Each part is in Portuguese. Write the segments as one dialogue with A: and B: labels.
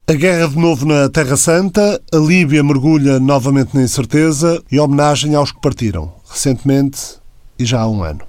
A: A guerra de novo na Terra Santa, a Líbia mergulha novamente na incerteza e homenagem aos que partiram, recentemente e já há um ano.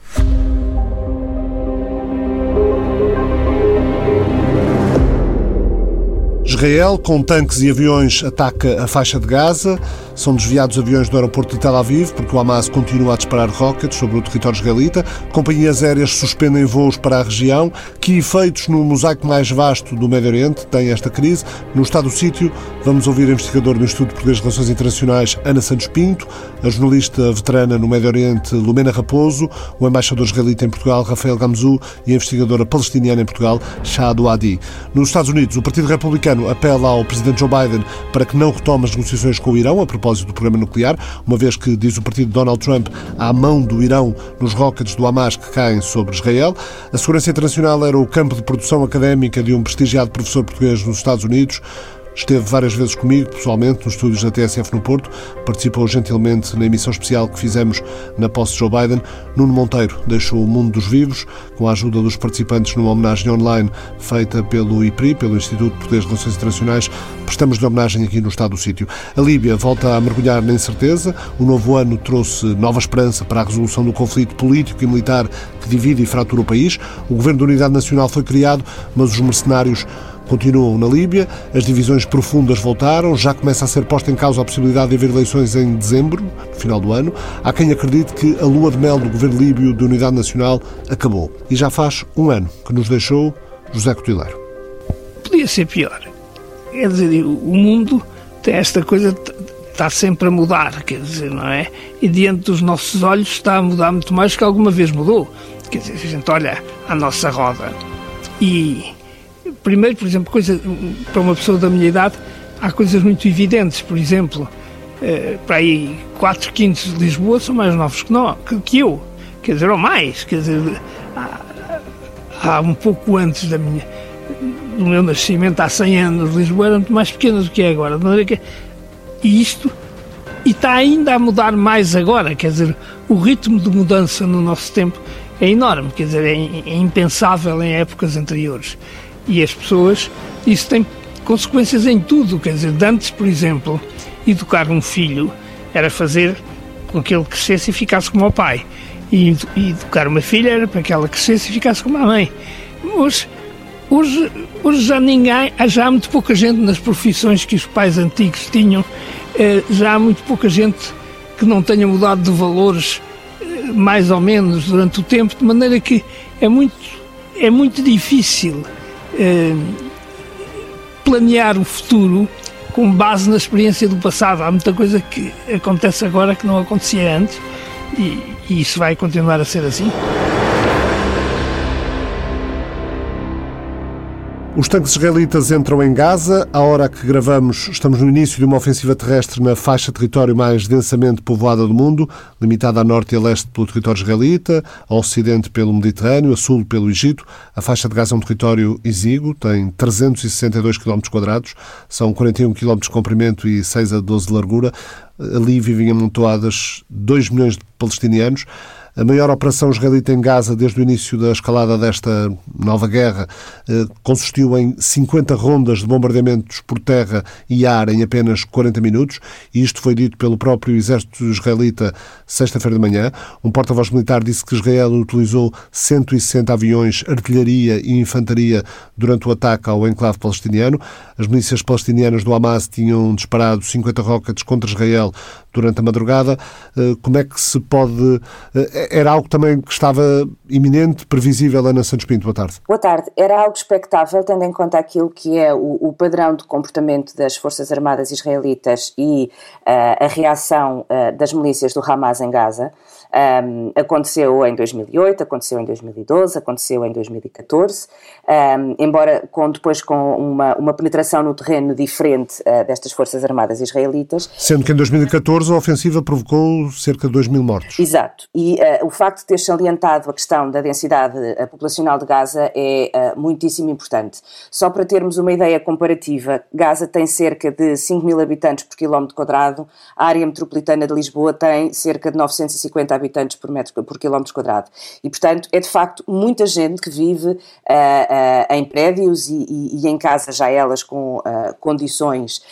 A: Israel, com tanques e aviões, ataca a faixa de Gaza. São desviados aviões do aeroporto de Tel Aviv porque o Hamas continua a disparar rockets sobre o território israelita. Companhias aéreas suspendem voos para a região. Que efeitos no mosaico mais vasto do Médio Oriente tem esta crise? No estado do sítio, vamos ouvir a investigadora do Instituto Português de Relações Internacionais, Ana Santos Pinto, a jornalista veterana no Médio Oriente, Lumena Raposo, o embaixador israelita em Portugal, Rafael Gamzu, e a investigadora palestiniana em Portugal, Shahad Ouadi. Nos Estados Unidos, o Partido Republicano apela ao presidente Joe Biden para que não retome as negociações com o Irão a propósito do programa nuclear, uma vez que, diz o partido de Donald Trump, há mão do Irão nos rockets do Hamas que caem sobre Israel. A segurança internacional era o campo de produção académica de um prestigiado professor português nos Estados Unidos. Esteve várias vezes comigo, pessoalmente, nos estúdios da TSF no Porto. Participou gentilmente na emissão especial que fizemos na posse de Joe Biden. Nuno Monteiro deixou o mundo dos vivos, com a ajuda dos participantes numa homenagem online feita pelo IPRI, pelo Instituto Português de Relações Internacionais. Prestamos-lhe homenagem aqui no estado do sítio. A Líbia volta a mergulhar na incerteza. O novo ano trouxe nova esperança para a resolução do conflito político e militar que divide e fratura o país. O Governo de Unidade Nacional foi criado, mas os mercenários continuam na Líbia, as divisões profundas voltaram, já começa a ser posta em causa a possibilidade de haver eleições em dezembro, no final do ano. Há quem acredite que a lua de mel do governo líbio de Unidade Nacional acabou. E já faz um ano que nos deixou José Cotileiro.
B: Podia ser pior. Quer dizer, o mundo tem esta coisa, está sempre a mudar, quer dizer, não é? E diante dos nossos olhos está a mudar muito mais que alguma vez mudou. Quer dizer, a gente olha à nossa roda e... Primeiro, por exemplo, para uma pessoa da minha idade, há coisas muito evidentes. Por exemplo, para aí 4/5 de Lisboa são mais novos que eu. Quer dizer, ou mais. Quer dizer, há um pouco antes do meu nascimento, há 100 anos, Lisboa era muito mais pequena do que é agora. De maneira que, e está ainda a mudar mais agora. Quer dizer, o ritmo de mudança no nosso tempo é enorme. Quer dizer, é impensável em épocas anteriores. E as pessoas, isso tem consequências em tudo, quer dizer, de antes, por exemplo, educar um filho era fazer com que ele crescesse e ficasse como o pai, e educar uma filha era para que ela crescesse e ficasse como a mãe. Hoje já há muito pouca gente nas profissões que os pais antigos tinham, já há muito pouca gente que não tenha mudado de valores, mais ou menos, durante o tempo, de maneira que é muito difícil planear o futuro com base na experiência do passado. Há muita coisa que acontece agora que não acontecia antes e isso vai continuar a ser assim.
A: Os tanques israelitas entram em Gaza. À hora que gravamos, estamos no início de uma ofensiva terrestre na faixa de território mais densamente povoada do mundo, limitada a norte e a leste pelo território israelita, a ocidente pelo Mediterrâneo, a sul pelo Egito. A faixa de Gaza é um território exíguo, tem 362 km², são 41 km de comprimento e 6 a 12 de largura. Ali vivem amontoadas 2 milhões de palestinianos. A maior operação israelita em Gaza desde o início da escalada desta nova guerra consistiu em 50 rondas de bombardeamentos por terra e ar em apenas 40 minutos, e isto foi dito pelo próprio exército israelita sexta-feira de manhã. Um porta-voz militar disse que Israel utilizou 160 aviões, artilharia e infantaria durante o ataque ao enclave palestiniano. As milícias palestinianas do Hamas tinham disparado 50 rockets contra Israel durante a madrugada. Como é que se pode... Era algo também que estava iminente, previsível, Ana Santos Pinto? Boa tarde.
C: Boa tarde. Era algo expectável, tendo em conta aquilo que é o padrão de comportamento das Forças Armadas israelitas e a reação das milícias do Hamas em Gaza. Aconteceu em 2008, aconteceu em 2012, aconteceu em 2014, embora depois com uma penetração no terreno diferente destas Forças Armadas israelitas.
A: Sendo que em 2014 a ofensiva provocou cerca de 2.000 mortos.
C: Exato, e o facto de ter salientado a questão da densidade populacional de Gaza é muitíssimo importante. Só para termos uma ideia comparativa, Gaza tem cerca de 5.000 habitantes por quilómetro quadrado, a área metropolitana de Lisboa tem cerca de 950 habitantes por quilómetro quadrado. E, portanto, é de facto muita gente que vive em prédios e em casas já elas com condições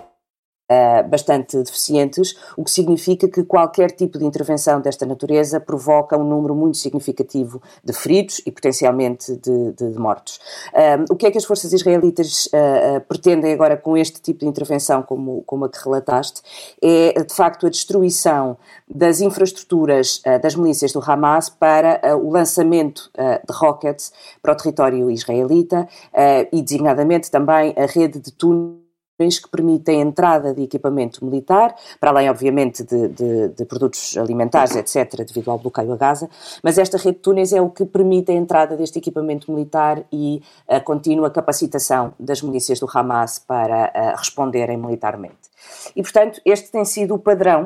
C: bastante deficientes, o que significa que qualquer tipo de intervenção desta natureza provoca um número muito significativo de feridos e potencialmente de mortos. O que é que as forças israelitas pretendem agora com este tipo de intervenção, como a que relataste, é de facto a destruição das infraestruturas das milícias do Hamas para o lançamento de rockets para o território israelita e designadamente também a rede de túneis que permitem a entrada de equipamento militar, para além, obviamente, de produtos alimentares, etc., devido ao bloqueio a Gaza, mas esta rede de túneis é o que permite a entrada deste equipamento militar e a contínua capacitação das milícias do Hamas para responderem militarmente. E, portanto, este tem sido o padrão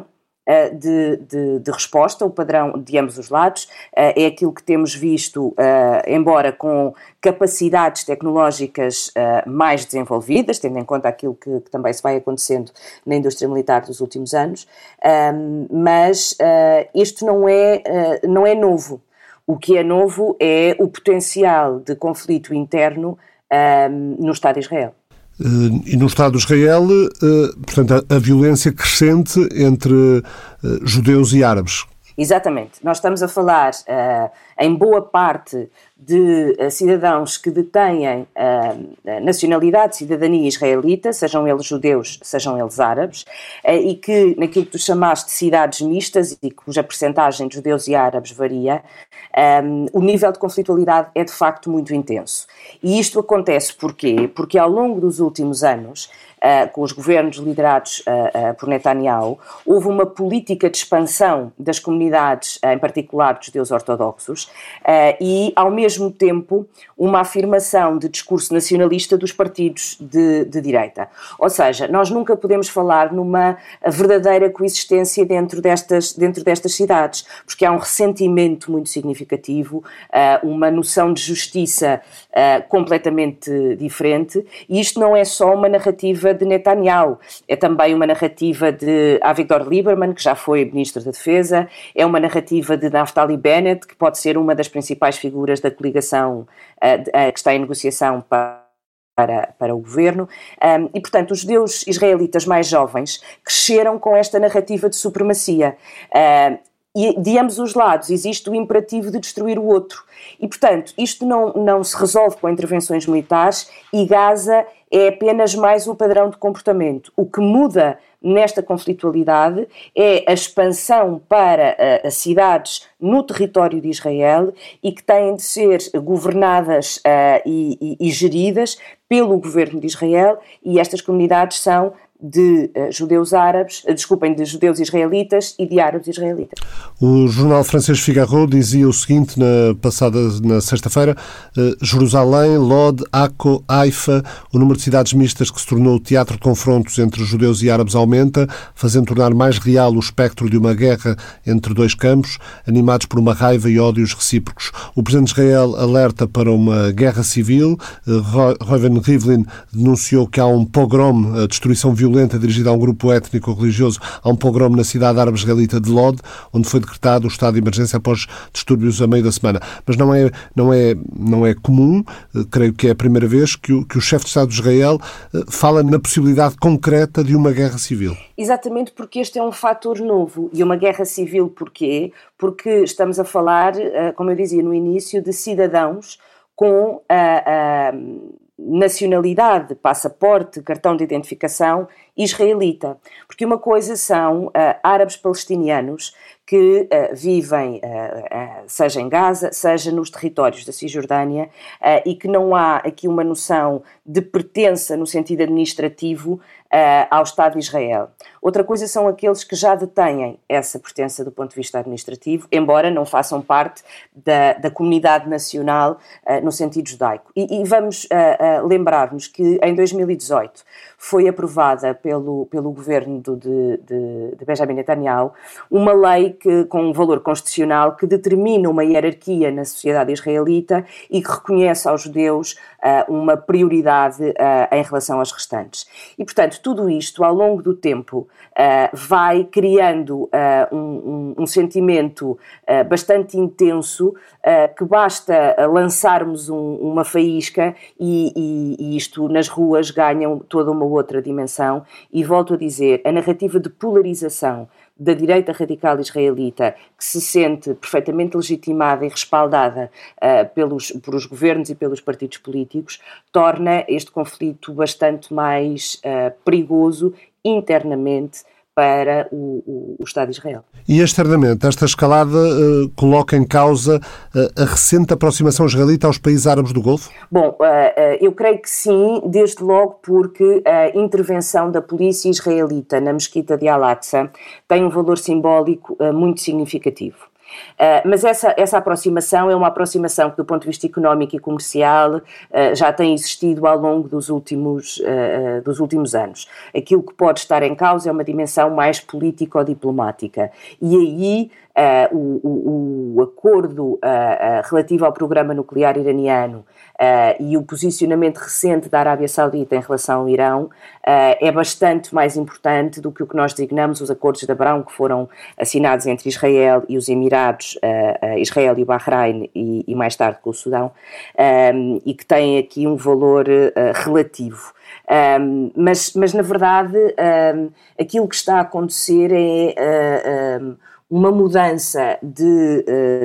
C: de resposta, o padrão de ambos os lados, é aquilo que temos visto, embora com capacidades tecnológicas mais desenvolvidas, tendo em conta aquilo que também se vai acontecendo na indústria militar dos últimos anos, mas isto não é novo. O que é novo é o potencial de conflito interno no Estado de Israel.
A: E no Estado de Israel, portanto, a violência crescente entre judeus e árabes.
C: Exatamente. Nós estamos a falar, em boa parte, de cidadãos que detêm nacionalidade, cidadania israelita, sejam eles judeus, sejam eles árabes, e que, naquilo que tu chamaste de cidades mistas, e cuja percentagem de judeus e árabes varia, o nível de conflitualidade é de facto muito intenso. E isto acontece porquê? Porque ao longo dos últimos anos, com os governos liderados por Netanyahu, houve uma política de expansão das comunidades, em particular dos judeus ortodoxos, e, ao mesmo tempo, uma afirmação de discurso nacionalista dos partidos de direita. Ou seja, nós nunca podemos falar numa verdadeira coexistência dentro destas cidades, porque há um ressentimento muito significativo, uma noção de justiça completamente diferente, e isto não é só uma narrativa de Netanyahu, é também uma narrativa de Avigdor Lieberman, que já foi Ministro da Defesa, é uma narrativa de Naftali Bennett, que pode ser uma das principais figuras da coligação que está em negociação para o governo, e portanto os judeus israelitas mais jovens cresceram com esta narrativa de supremacia, e de ambos os lados existe o imperativo de destruir o outro, e portanto isto não se resolve com intervenções militares, e Gaza é apenas mais um padrão de comportamento. O que muda nesta conflitualidade é a expansão para as cidades no território de Israel e que têm de ser governadas e geridas pelo governo de Israel, e estas comunidades são de judeus israelitas e de árabes israelitas.
A: O jornal francês Figaro dizia o seguinte na sexta-feira: Jerusalém, Lod, Acco, Haifa, o número de cidades mistas que se tornou teatro de confrontos entre judeus e árabes aumenta, fazendo tornar mais real o espectro de uma guerra entre dois campos, animados por uma raiva e ódios recíprocos. O presidente de Israel alerta para uma guerra civil. Reuven Rivlin denunciou que há um pogrom, a destruição violenta dirigida a um grupo étnico-religioso, há um pogrom na cidade árabe israelita de Lod, onde foi decretado o estado de emergência após distúrbios a meio da semana. Mas não é comum, creio que é a primeira vez que o chefe de Estado de Israel fala na possibilidade concreta de uma guerra civil.
C: Exatamente, porque este é um fator novo. E uma guerra civil porquê? Porque estamos a falar, como eu dizia no início, de cidadãos com nacionalidade, passaporte, cartão de identificação israelita. Porque uma coisa são árabes palestinianos que vivem, seja em Gaza, seja nos territórios da Cisjordânia, e que não há aqui uma noção de pertença no sentido administrativo ao Estado de Israel. Outra coisa são aqueles que já detêm essa pertença do ponto de vista administrativo, embora não façam parte da comunidade nacional no sentido judaico. E vamos lembrar-nos que em 2018 foi aprovada pelo governo de Benjamin Netanyahu uma lei com um valor constitucional que determina uma hierarquia na sociedade israelita e que reconhece aos judeus uma prioridade em relação aos restantes. E, portanto, tudo isto, ao longo do tempo, vai criando um sentimento bastante intenso que basta lançarmos uma faísca e isto nas ruas ganha toda uma outra dimensão. E volto a dizer, a narrativa de polarização da direita radical israelita, que se sente perfeitamente legitimada e respaldada por os governos e pelos partidos políticos, torna este conflito bastante mais perigoso internamente para o Estado de Israel.
A: E externamente, esta escalada coloca em causa a recente aproximação israelita aos países árabes do Golfo?
C: Bom, eu creio que sim, desde logo porque a intervenção da polícia israelita na mesquita de Al-Aqsa tem um valor simbólico muito significativo. Mas essa aproximação é uma aproximação que, do ponto de vista económico e comercial, já tem existido ao longo dos últimos anos. Aquilo que pode estar em causa é uma dimensão mais político-diplomática. E aí o acordo relativo ao programa nuclear iraniano e o posicionamento recente da Arábia Saudita em relação ao Irão é bastante mais importante do que o que nós designamos os acordos de Abrão, que foram assinados entre Israel e os Emirados, Israel e o Bahrein e mais tarde com o Sudão, e que têm aqui um valor relativo. Mas na verdade, aquilo que está a acontecer é uma mudança de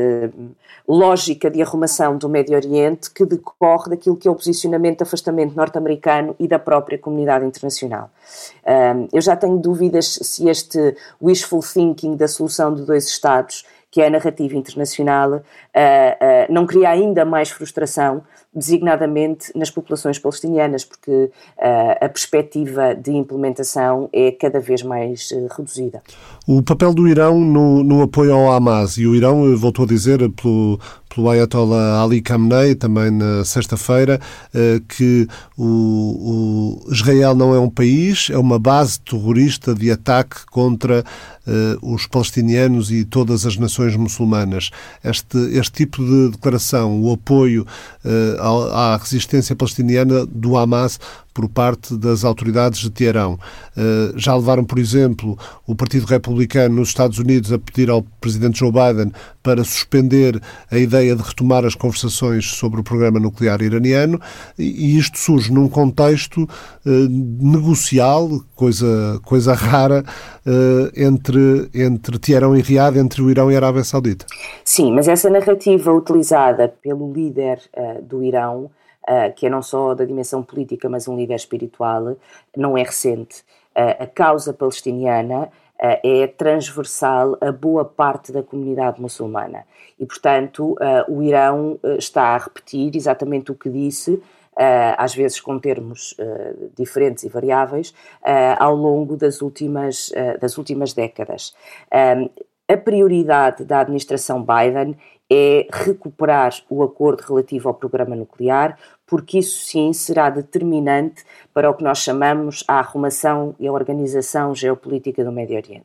C: lógica de arrumação do Médio Oriente que decorre daquilo que é o posicionamento de afastamento norte-americano e da própria comunidade internacional. Eu já tenho dúvidas se este wishful thinking da solução de dois Estados, que é a narrativa internacional, não cria ainda mais frustração, designadamente nas populações palestinianas, porque a perspectiva de implementação é cada vez mais reduzida.
A: O papel do Irão no apoio ao Hamas, e o Irão voltou a dizer pelo Ayatollah Ali Khamenei, também na sexta-feira, que o Israel não é um país, é uma base terrorista de ataque contra os palestinianos e todas as nações muçulmanas. Este tipo de declaração, o apoio à resistência palestiniana do Hamas por parte das autoridades de Teherão. Já levaram, por exemplo, o Partido Republicano nos Estados Unidos a pedir ao presidente Joe Biden para suspender a ideia de retomar as conversações sobre o programa nuclear iraniano, e isto surge num contexto negocial, coisa rara, entre Teherão e Riad, entre o Irão e a Arábia Saudita.
C: Sim, mas essa narrativa utilizada pelo líder do Irão, que é não só da dimensão política, mas um líder espiritual, não é recente. A causa palestiniana é transversal a boa parte da comunidade muçulmana. E, portanto, o Irão está a repetir exatamente o que disse, às vezes com termos diferentes e variáveis, ao longo das últimas décadas. A prioridade da administração Biden é recuperar o acordo relativo ao programa nuclear, porque isso sim será determinante para o que nós chamamos a arrumação e a organização geopolítica do Médio Oriente.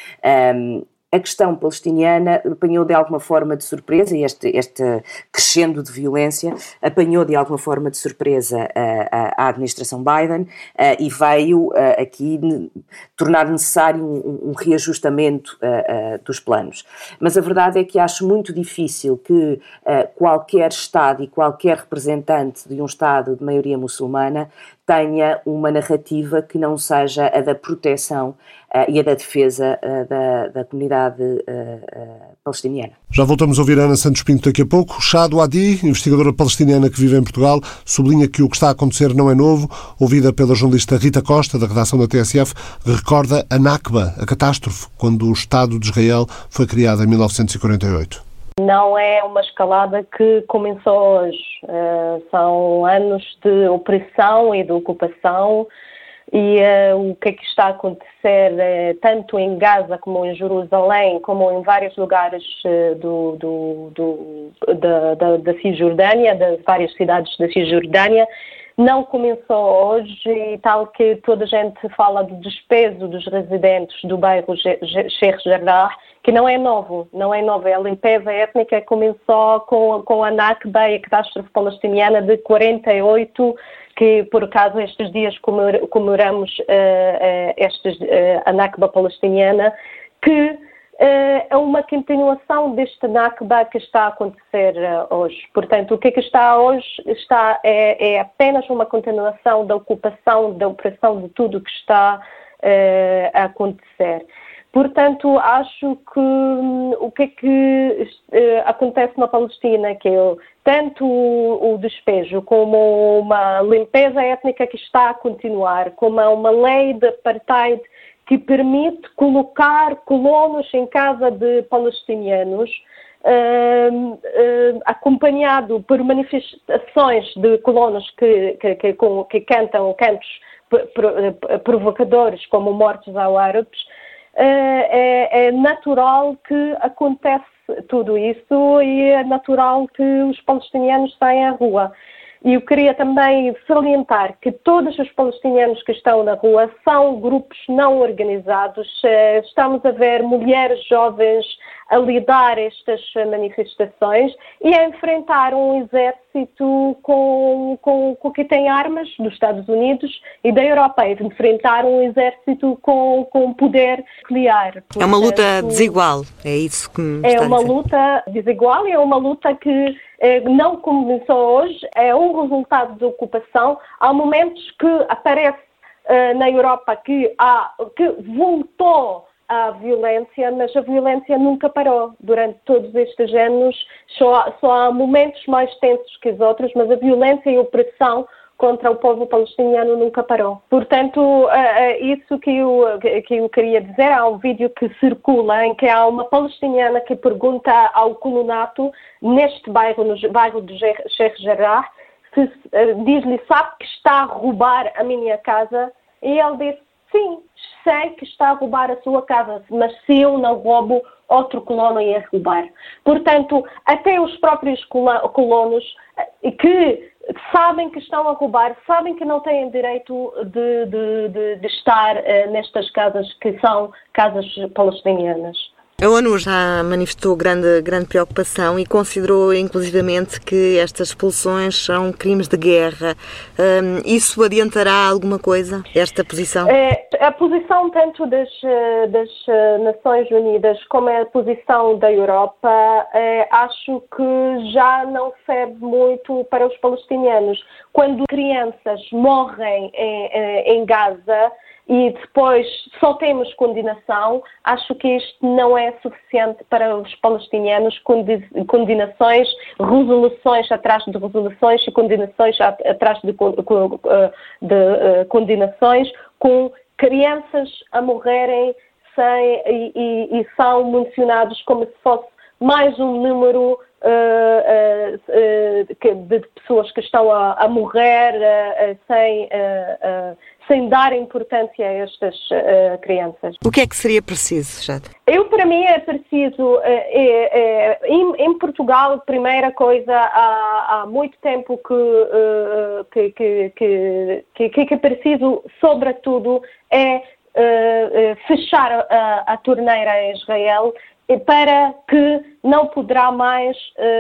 C: A questão palestiniana apanhou de alguma forma de surpresa, e este crescendo de violência apanhou de alguma forma de surpresa a administração Biden e veio aqui tornar necessário um reajustamento dos planos. Mas a verdade é que acho muito difícil que qualquer Estado e qualquer representante de um Estado de maioria muçulmana tenha uma narrativa que não seja a da proteção e a da defesa da comunidade palestiniana.
A: Já voltamos a ouvir Ana Santos Pinto daqui a pouco. Shado Adi, investigadora palestiniana que vive em Portugal, sublinha que o que está a acontecer não é novo. Ouvida pela jornalista Rita Costa, da redação da TSF, recorda a Nakba, a catástrofe, quando o Estado de Israel foi criado em 1948.
D: Não é uma escalada que começou hoje. São anos de opressão e de ocupação, e o que é que está a acontecer tanto em Gaza como em Jerusalém, como em vários lugares da Cisjordânia, das várias cidades da Cisjordânia, não começou hoje, e tal que toda a gente fala do despeso dos residentes do bairro Sheikh Jarrah, que não é novo. A limpeza étnica começou com a Nakba e a catástrofe palestiniana de 48, que por acaso estes dias comemoramos a Nakba palestiniana, que é uma continuação deste Nakba que está a acontecer hoje. Portanto, o que está hoje é apenas uma continuação da ocupação, da opressão de tudo que está a acontecer. Portanto, acho que o que acontece na Palestina, que é tanto o despejo como uma limpeza étnica que está a continuar, como uma lei de apartheid que permite colocar colonos em casa de palestinianos, acompanhado por manifestações de colonos que cantam cantos provocadores como mortos ao árabes. É natural que aconteça tudo isso e é natural que os palestinianos saiam à rua. E eu queria também salientar que todos os palestinianos que estão na rua são grupos não organizados. Estamos a ver mulheres jovens a lidar estas manifestações e a enfrentar um exército que tem armas dos Estados Unidos e da Europa, a enfrentar um exército com poder nuclear. Portanto,
E: é uma luta desigual, é isso que me está a dizer.
D: É uma luta desigual e é uma luta que não começou hoje, é um resultado da ocupação. Há momentos que aparece na Europa que voltou à violência, mas a violência nunca parou durante todos estes anos. Só há momentos mais tensos que os outros, mas a violência e a opressão contra o povo palestiniano nunca parou. Portanto, isso que eu queria dizer. Há um vídeo que circula em que há uma palestiniana que pergunta ao colonato neste bairro, no bairro de Sheikh Jarrah, diz-lhe: sabe que está a roubar a minha casa? E ele diz: sim, sei que está a roubar a sua casa, mas se eu não roubo, outro colono ia roubar. Portanto, até os próprios colonos que sabem que estão a roubar, sabem que não têm direito de estar nestas casas que são casas palestinianas.
E: A ONU já manifestou grande preocupação e considerou inclusivamente que estas expulsões são crimes de guerra. Isso adiantará alguma coisa, esta posição?
D: A posição tanto das Nações Unidas como a posição da Europa, acho que já não serve muito para os palestinianos. Quando crianças morrem em Gaza, e depois só temos condenação, acho que isto não é suficiente para os palestinianos. Condenações, resoluções atrás de resoluções e condenações atrás de condenações, com crianças a morrerem e são mencionados como se fosse mais um número de pessoas que estão a morrer sem dar importância a estas crianças.
E: O que é que seria preciso, Jade?
D: Para mim é preciso, em Portugal, primeira coisa, há muito tempo que é preciso, sobretudo, é fechar a torneira a Israel, para que não poderá mais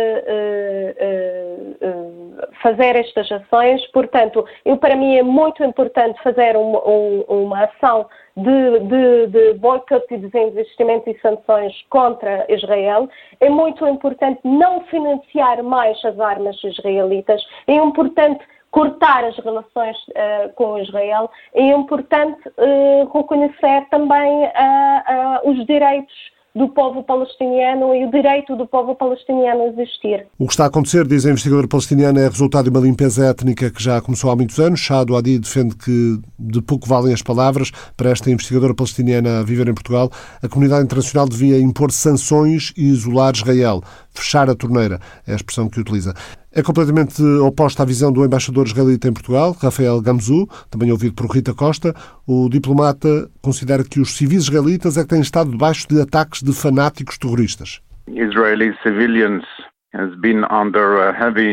D: fazer estas ações. Portanto, para mim é muito importante fazer uma ação de boicote e desinvestimento e sanções contra Israel. É muito importante não financiar mais as armas israelitas. É importante cortar as relações com Israel. É importante reconhecer também os direitos do povo palestiniano e o direito do povo palestiniano a existir.
A: O que está a acontecer, diz a investigadora palestiniana, é resultado de uma limpeza étnica que já começou há muitos anos. Shahd Ouadi defende que de pouco valem as palavras. Para esta investigadora palestiniana a viver em Portugal, a comunidade internacional devia impor sanções e isolar Israel. Fechar a torneira, é a expressão que utiliza. É completamente oposta à visão do embaixador israelita em Portugal, Rafael Gamzu, também ouvido por Rita Costa. O diplomata considera que os civis israelitas é que têm estado debaixo de ataques de fanáticos terroristas.
F: Israeli civilians has been under heavy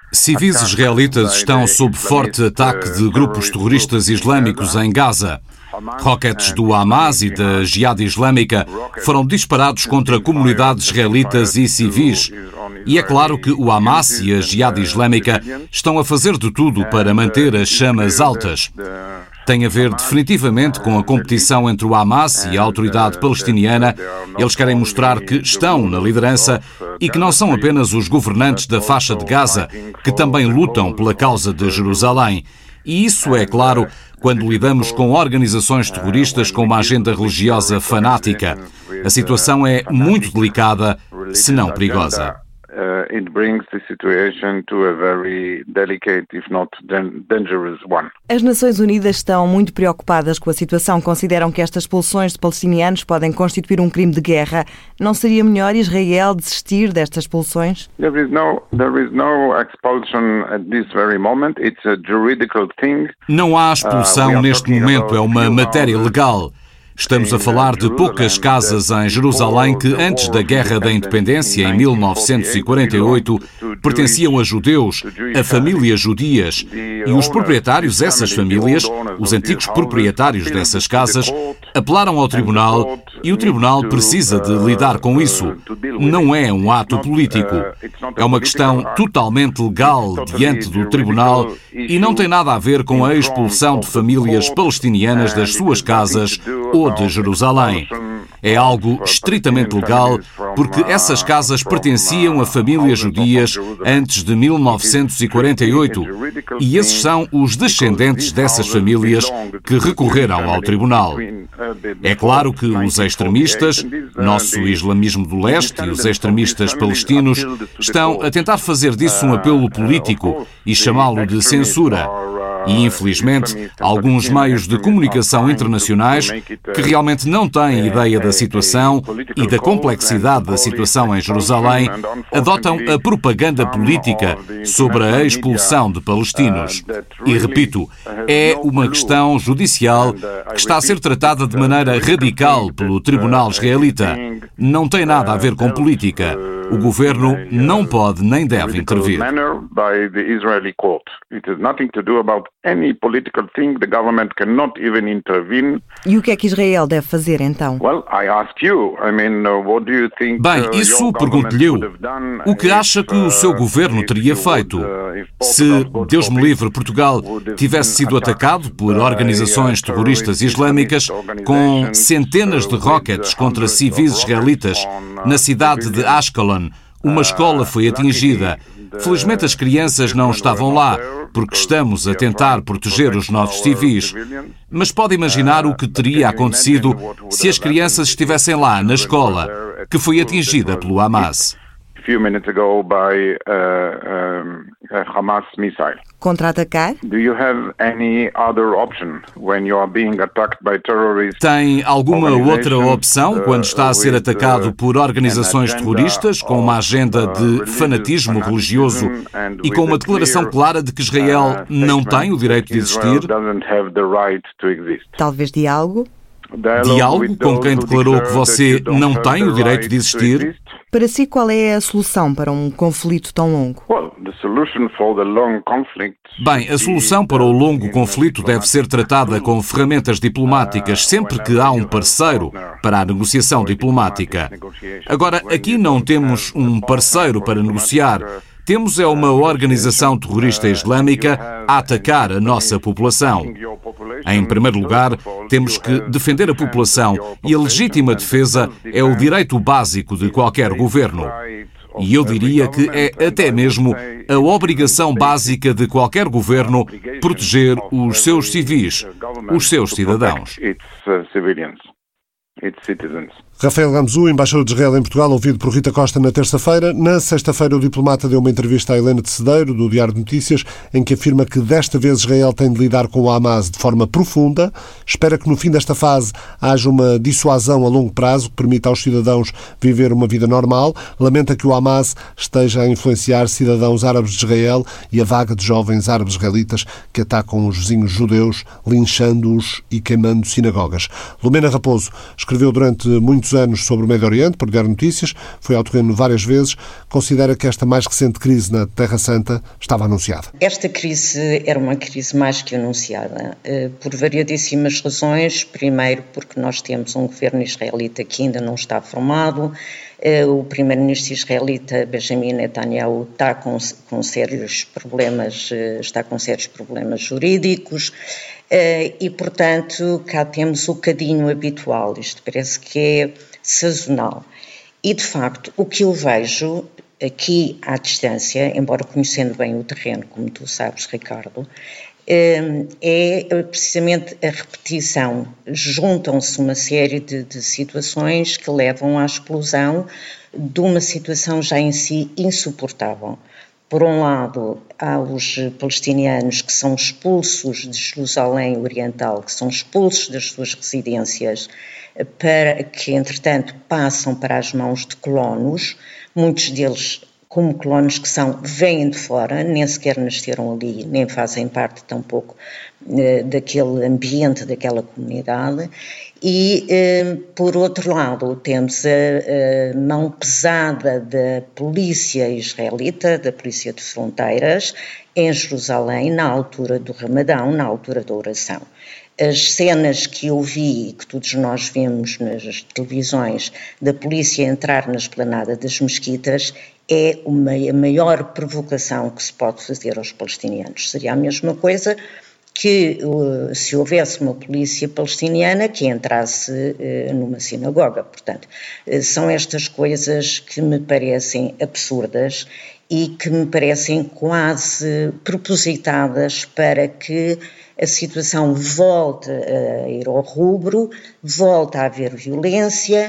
F: Civis israelitas estão sob forte ataque de grupos terroristas islâmicos em Gaza. Roquetes do Hamas e da Jihad Islâmica foram disparados contra comunidades israelitas e civis. E é claro que o Hamas e a Jihad Islâmica estão a fazer de tudo para manter as chamas altas. Tem a ver definitivamente com a competição entre o Hamas e a autoridade palestiniana. Eles querem mostrar que estão na liderança e que não são apenas os governantes da faixa de Gaza, que também lutam pela causa de Jerusalém. E isso é claro quando lidamos com organizações terroristas com uma agenda religiosa fanática. A situação é muito delicada, se não perigosa.
G: It brings the situation to a very delicate, if not dangerous one.
E: As Nações Unidas estão muito preocupadas com a situação. Consideram que estas expulsões de palestinianos podem constituir um crime de guerra. Não seria melhor Israel desistir destas expulsões?
G: There is no expulsion at this very moment. It's a juridical thing.
F: Não há expulsão neste momento, é uma matéria legal. Estamos a falar de poucas casas em Jerusalém que, antes da Guerra da Independência, em 1948, pertenciam a judeus, a famílias judias. E os proprietários dessas famílias, os antigos proprietários dessas casas, apelaram ao tribunal e o tribunal precisa de lidar com isso. Não é um ato político. É uma questão totalmente legal diante do tribunal e não tem nada a ver com a expulsão de famílias palestinianas das suas casas ou de Jerusalém. É algo estritamente legal porque essas casas pertenciam a famílias judias antes de 1948 e esses são os descendentes dessas famílias que recorreram ao tribunal. É claro que os extremistas, nosso islamismo do leste e os extremistas palestinos estão a tentar fazer disso um apelo político e chamá-lo de censura. E, infelizmente, alguns meios de comunicação internacionais que realmente não têm ideia da situação e da complexidade da situação em Jerusalém adotam a propaganda política sobre a expulsão de palestinos. E, repito, é uma questão judicial que está a ser tratada de maneira radical pelo Tribunal Israelita. Não tem nada a ver com política. O governo não pode nem deve intervir.
E: E o que é que Israel deve fazer então?
F: Bem, isso pergunto-lhe eu. O que acha que o seu governo teria feito? Se, Deus me livre, Portugal tivesse sido atacado por organizações terroristas islâmicas com centenas de rockets contra civis israelitas na cidade de Ashkelon, uma escola foi atingida. Felizmente as crianças não estavam lá, porque estamos a tentar proteger os nossos civis. Mas pode imaginar o que teria acontecido se as crianças estivessem lá, na escola, que foi atingida pelo Hamas.
G: Hamas missile.
E: Contra-atacar?
F: Tem alguma outra opção quando está a ser atacado por organizações terroristas com uma agenda de fanatismo religioso e com uma declaração clara de que Israel não tem o direito de existir?
E: Talvez diálogo?
F: Diálogo com quem declarou que você não tem o direito de existir?
E: Para si, qual é a solução para um conflito tão longo?
F: Bem, a solução para o longo conflito deve ser tratada com ferramentas diplomáticas sempre que há um parceiro para a negociação diplomática. Agora, aqui não temos um parceiro para negociar. Temos é uma organização terrorista islâmica a atacar a nossa população. Em primeiro lugar, temos que defender a população e a legítima defesa é o direito básico de qualquer governo. E eu diria que é até mesmo a obrigação básica de qualquer governo proteger os seus civis, os seus cidadãos.
A: Rafael Gamzu, embaixador de Israel em Portugal, ouvido por Rita Costa na terça-feira. Na sexta-feira, o diplomata deu uma entrevista à Helena de Cedeiro, do Diário de Notícias, em que afirma que desta vez Israel tem de lidar com o Hamas de forma profunda. Espera que no fim desta fase haja uma dissuasão a longo prazo que permita aos cidadãos viver uma vida normal. Lamenta que o Hamas esteja a influenciar cidadãos árabes de Israel e a vaga de jovens árabes israelitas que atacam os vizinhos judeus, linchando-os e queimando sinagogas. Lumena Raposo escreveu durante muito muitos anos sobre o Médio Oriente, por Diário Notícias, foi ao terreno várias vezes. Considera que esta mais recente crise na Terra Santa estava anunciada?
H: Esta crise era uma crise mais que anunciada, por variadíssimas razões. Primeiro, porque nós temos um governo israelita que ainda não está formado. O primeiro-ministro israelita Benjamin Netanyahu está com sérios problemas jurídicos e, portanto, cá temos o cadinho habitual. Isto parece que é sazonal. E, de facto, o que eu vejo aqui à distância, embora conhecendo bem o terreno, como tu sabes, Ricardo, é precisamente a repetição. Juntam-se uma série de situações que levam à explosão de uma situação já em si insuportável. Por um lado, há os palestinianos que são expulsos de Jerusalém Oriental, que são expulsos das suas residências, para que, entretanto, passam para as mãos de colonos. Muitos deles, como colonos que são, vêm de fora, nem sequer nasceram ali, nem fazem parte tampouco daquele ambiente, daquela comunidade. E, por outro lado, temos a mão pesada da polícia israelita, da polícia de fronteiras, em Jerusalém, na altura do Ramadão, na altura da oração. As cenas que eu vi, que todos nós vemos nas televisões, da polícia entrar na esplanada das mesquitas, é a maior provocação que se pode fazer aos palestinianos. Seria a mesma coisa que se houvesse uma polícia palestiniana que entrasse numa sinagoga. Portanto, são estas coisas que me parecem absurdas e que me parecem quase propositadas para que a situação volte a ir ao rubro, volte a haver violência.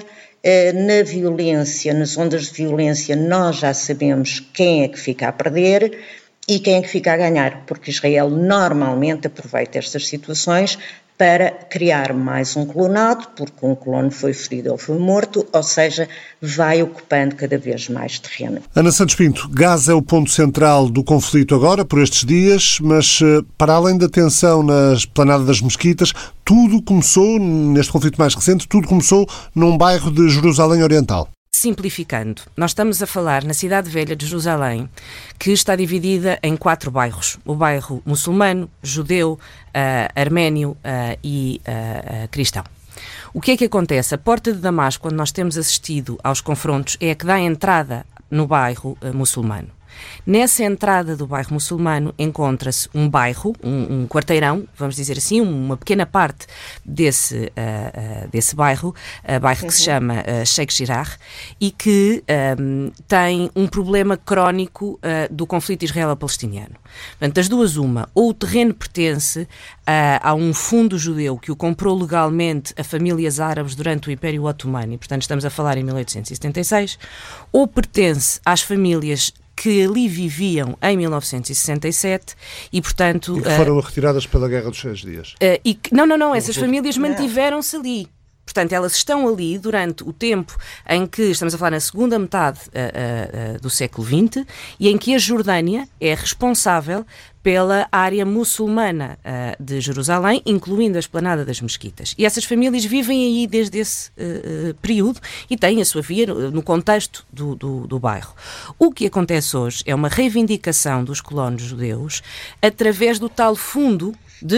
H: Na violência, nas ondas de violência, nós já sabemos quem é que fica a perder e quem é que fica a ganhar, porque Israel normalmente aproveita estas situações para criar mais um colonado, porque um colono foi ferido ou foi morto, ou seja, vai ocupando cada vez mais terreno.
A: Ana Santos Pinto, Gaza é o ponto central do conflito agora, por estes dias, mas para além da tensão na esplanada das mesquitas, tudo começou, neste conflito mais recente, tudo começou num bairro de Jerusalém Oriental.
I: Simplificando, nós estamos a falar na cidade velha de Jerusalém, que está dividida em 4 bairros. O bairro muçulmano, judeu, arménio e cristão. O que é que acontece? A porta de Damasco, quando nós temos assistido aos confrontos, é a que dá entrada no bairro muçulmano. Nessa entrada do bairro muçulmano encontra-se um bairro, um quarteirão, vamos dizer assim, uma pequena parte desse bairro que se chama Sheikh Jarrah, e que tem um problema crónico do conflito israelo-palestiniano. Portanto, das duas uma, ou o terreno pertence a um fundo judeu que o comprou legalmente a famílias árabes durante o Império Otomano, e portanto estamos a falar em 1876, ou pertence às famílias que ali viviam em 1967 e, portanto...
A: E que foram retiradas pela Guerra dos 6 Dias.
I: Não, essas famílias mantiveram-se ali. Portanto, elas estão ali durante o tempo em que, estamos a falar na segunda metade do século XX, e em que a Jordânia é responsável pela área muçulmana de Jerusalém, incluindo a esplanada das mesquitas. E essas famílias vivem aí desde esse período e têm a sua vida no contexto do bairro. O que acontece hoje é uma reivindicação dos colonos judeus através do tal fundo de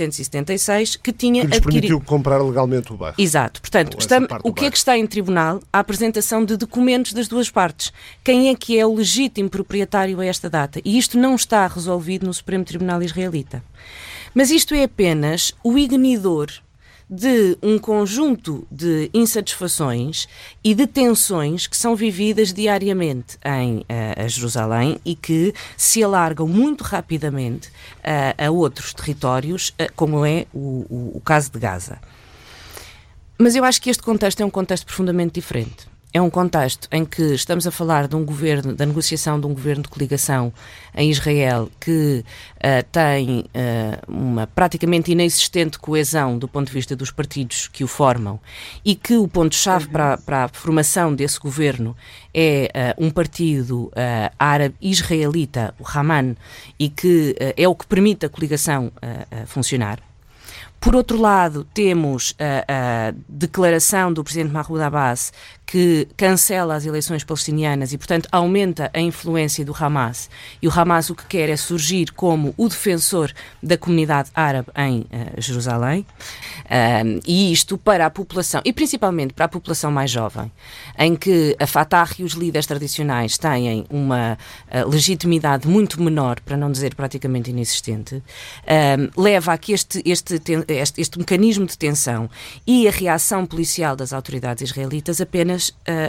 I: 1876 que tinha
A: adquirido... Que lhes permitiu comprar legalmente o bairro.
I: Exato. Portanto, o que é que está em tribunal? A apresentação de documentos das duas partes. Quem é o legítimo proprietário a esta data? E isto não está resolvido no Supremo Tribunal Israelita. Mas isto é apenas o ignitor de um conjunto de insatisfações e de tensões que são vividas diariamente em Jerusalém e que se alargam muito rapidamente a outros territórios, como é o caso de Gaza. Mas eu acho que este contexto é um contexto profundamente diferente. É um contexto em que estamos a falar de um governo, da negociação de um governo de coligação em Israel que tem uma praticamente inexistente coesão do ponto de vista dos partidos que o formam e que o ponto-chave para a formação desse governo é um partido árabe-israelita, o Haman, e que é o que permite a coligação funcionar. Por outro lado, temos a declaração do presidente Mahmoud Abbas que cancela as eleições palestinianas e, portanto, aumenta a influência do Hamas. E o Hamas o que quer é surgir como o defensor da comunidade árabe em Jerusalém. E isto para a população, e principalmente para a população mais jovem, em que a Fatah e os líderes tradicionais têm uma legitimidade muito menor, para não dizer praticamente inexistente, leva a que este mecanismo de tensão e a reação policial das autoridades israelitas apenas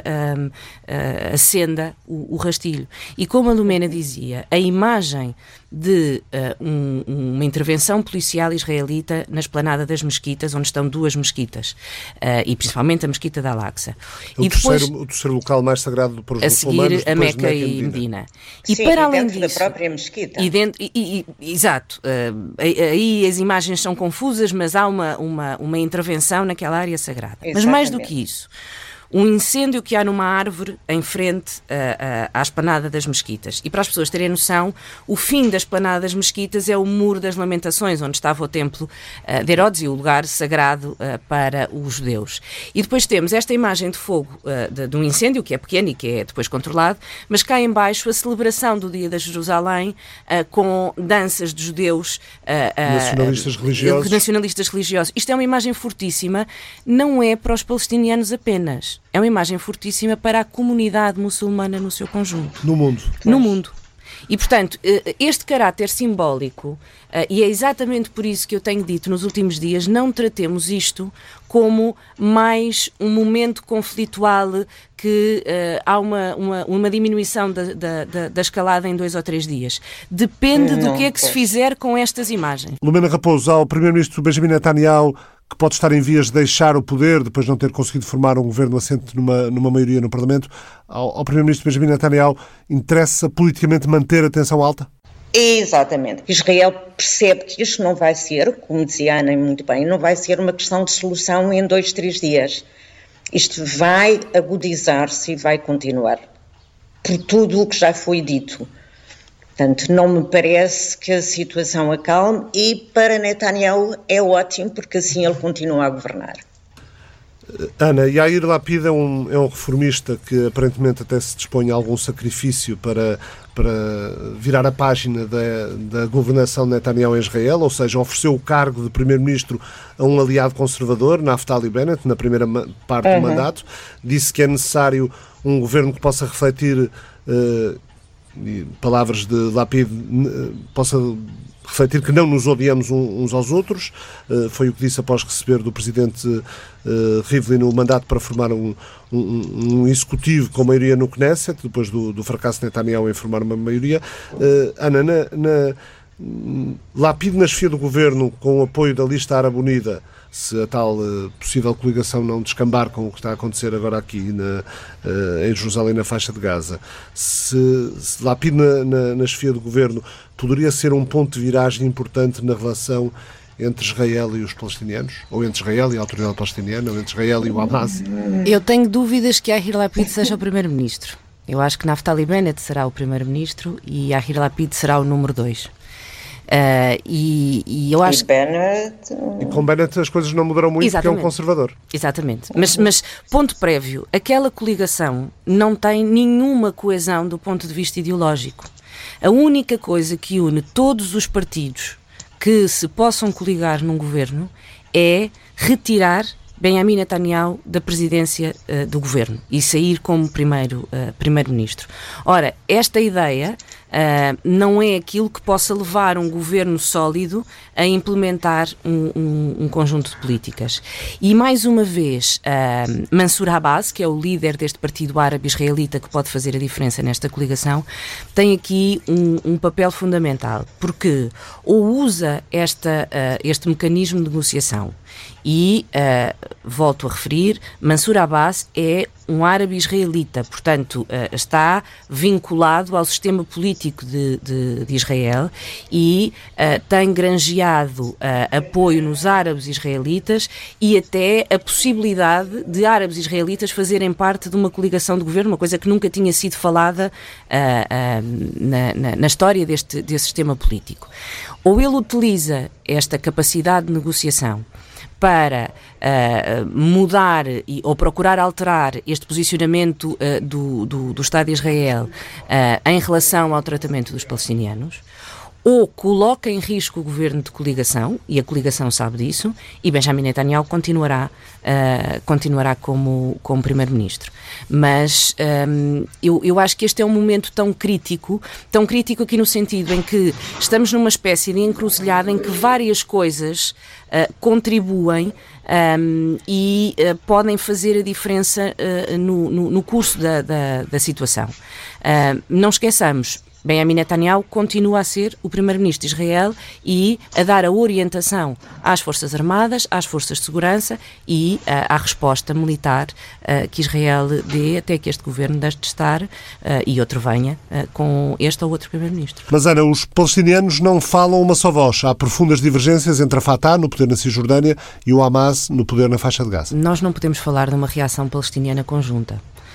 I: acenda o rastilho. E como a Lumena dizia, a imagem de uma intervenção policial israelita na esplanada das mesquitas, onde estão 2 mesquitas, e principalmente a mesquita de Al-Aqsa.
A: O terceiro local mais sagrado para os muçulmanos,
I: a seguir a Meca e Medina.
H: E sim, para além disso, da própria mesquita.
I: Exato. Aí as imagens são confusas, mas há uma intervenção naquela área sagrada. Exatamente. Mas mais do que isso, um incêndio que há numa árvore em frente à esplanada das mesquitas. E para as pessoas terem noção, o fim da esplanada das mesquitas é o Muro das Lamentações, onde estava o templo de Herodes e o lugar sagrado para os judeus. E depois temos esta imagem de fogo de um incêndio, que é pequeno e que é depois controlado, mas cá em baixo a celebração do Dia da Jerusalém com danças de judeus nacionalistas religiosos. Isto é uma imagem fortíssima, não é para os palestinianos apenas. É uma imagem fortíssima para a comunidade muçulmana no seu conjunto.
A: No mundo.
I: No mundo. E, portanto, este caráter simbólico, e é exatamente por isso que eu tenho dito nos últimos dias, não tratemos isto como mais um momento conflitual que há uma diminuição da escalada em 2 ou 3 dias. Depende do que é que se fizer com estas imagens.
A: Lumena Raposo, ao primeiro-ministro Benjamin Netanyahu, que pode estar em vias de deixar o poder depois de não ter conseguido formar um governo assente numa maioria no Parlamento, ao primeiro-ministro Benjamin Netanyahu interessa politicamente manter a tensão alta?
H: Exatamente. Israel percebe que isto não vai ser, como dizia a Ana muito bem, não vai ser uma questão de solução em 2, 3 dias. Isto vai agudizar-se e vai continuar, por tudo o que já foi dito. Portanto, não me parece que a situação acalme e para Netanyahu é ótimo porque assim ele continua a governar.
A: Ana, Yair Lapid é um reformista que aparentemente até se dispõe a algum sacrifício para virar a página da governação de Netanyahu em Israel, ou seja, ofereceu o cargo de primeiro-ministro a um aliado conservador, Naftali Bennett, na primeira parte do mandato. Disse que é necessário um governo que possa refletir... palavras de Lapid, possa refletir que não nos odiamos uns aos outros. Foi o que disse após receber do presidente Rivlin o mandato para formar um executivo com maioria no Knesset, depois do fracasso de Netanyahu em formar uma maioria. Ana, Lapid na chefia do governo, com o apoio da Lista Árabe Unida, se a tal possível coligação não descambar com o que está a acontecer agora aqui em Jerusalém, na faixa de Gaza, se Lapid na chefia do governo poderia ser um ponto de viragem importante na relação entre Israel e os palestinianos? Ou entre Israel e a autoridade palestiniana? Ou entre Israel e o Hamas?
I: Eu tenho dúvidas que Yair Lapid seja o primeiro-ministro. Eu acho que Naftali Bennett será o primeiro-ministro e Yair Lapid será o número 2. E eu acho
A: E com Bennett as coisas não mudaram muito. Exatamente. Porque é um conservador.
I: Exatamente. Mas ponto prévio, aquela coligação não tem nenhuma coesão do ponto de vista ideológico. A única coisa que une todos os partidos que se possam coligar num governo é retirar Benjamin Netanyahu da presidência do governo e sair como primeiro-ministro. Ora, esta ideia não é aquilo que possa levar um governo sólido a implementar um conjunto de políticas. E, mais uma vez, Mansour Abbas, que é o líder deste partido árabe israelita que pode fazer a diferença nesta coligação, tem aqui um papel fundamental, porque ou usa este mecanismo de negociação E, volto a referir, Mansour Abbas é um árabe israelita, portanto, está vinculado ao sistema político de Israel e tem granjeado apoio nos árabes israelitas e até a possibilidade de árabes israelitas fazerem parte de uma coligação de governo, uma coisa que nunca tinha sido falada na história desse sistema político. Ou ele utiliza esta capacidade de negociação para mudar ou procurar alterar este posicionamento do Estado de Israel em relação ao tratamento dos palestinianos, ou coloca em risco o governo de coligação, e a coligação sabe disso, e Benjamin Netanyahu continuará como primeiro-ministro. Mas eu acho que este é um momento tão crítico aqui no sentido em que estamos numa espécie de encruzilhada em que várias coisas contribuem e podem fazer a diferença no curso da situação. Não esqueçamos, Benjamin Netanyahu continua a ser o primeiro-ministro de Israel e a dar a orientação às Forças Armadas, às Forças de Segurança e à resposta militar que Israel dê até que este governo deixe de estar e outro venha com este ou outro primeiro-ministro.
A: Mas, Ana, os palestinianos não falam uma só voz. Há profundas divergências entre a Fatah, no poder na Cisjordânia, e o Hamas, no poder na faixa de Gaza.
I: Nós não podemos falar de uma reação palestiniana conjunta.